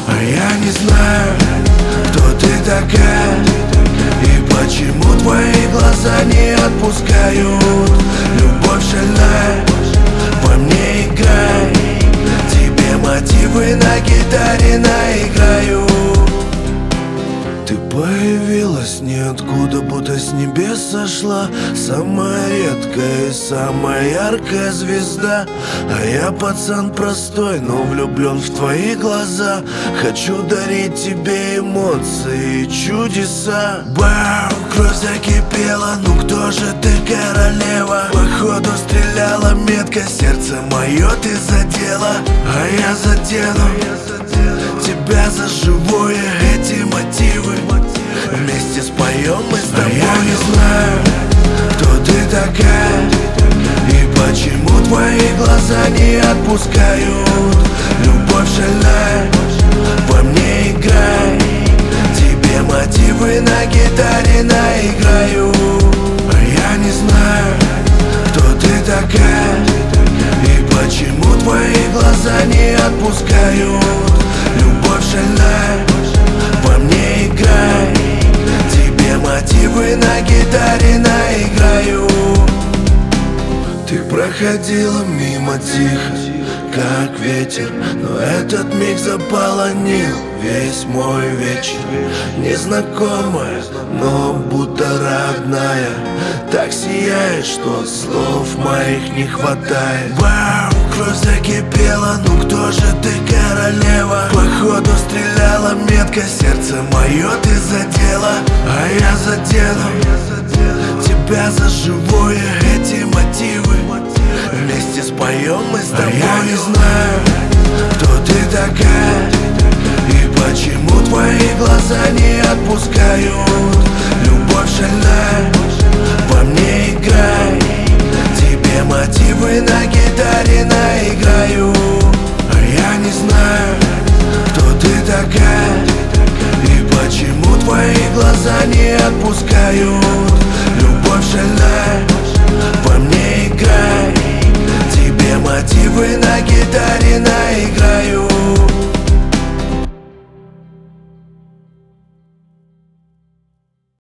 А я не знаю, кто ты такая и почему твои глаза не отпускают. Любовь шальная во мне играй, тебе мотивы на гитаре наиграю. Ты появилась ниоткуда, будто с небес сошла, самая редкая и самая яркая звезда. А я пацан простой, но влюблен в твои глаза. Хочу дарить тебе эмоции и чудеса. Бау, кровь закипела, ну кто же ты, королева? Походу стреляла метко, сердце мое ты задела. А я задену тебя за живое, эти мотивы вместе споем мы с тобой. А я не знаю, кто ты такая и почему твои глаза не отпускают. Любовь шальная во мне играй, тебе мотивы на гитаре наиграю. А я не знаю, кто ты такая и почему твои глаза не отпускают. Любовь шальная во мне играй, тебе мотивы на гитаре наиграю. Ты проходила мимо тихо, как ветер, но этот миг заполонил весь мой вечер. Незнакомая, но будто родная, так сияет, что слов моих не хватает. Вау, кровь закипела, ну кто же ты, королева? Походу стреляла метко, сердце мое ты задела. А я задену тебя за живое, эти мотивы вместе споем мы с тобой. А я не знаю, кто ты такая и почему твои глаза не отпускают. Любовь шальная во мне играй,